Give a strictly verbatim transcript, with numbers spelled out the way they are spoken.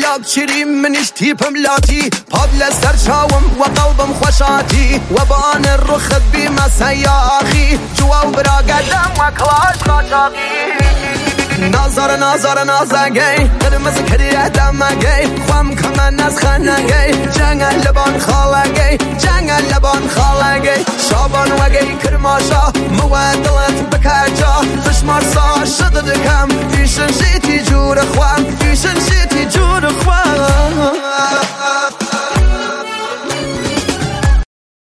ياك شري منش تيبم لاتي بابل سرشاوم وقلبم خوشاتي وبان الرخد بما سياخي جوا وبرا قدم وكلاش خاشاقي نظر نظر نظر گی قرمز کریه دم گی خوام کمان از خانه گی جنگل لبان خاله گی جنگل لبان خاله گی شابان و گی کرماشا مواد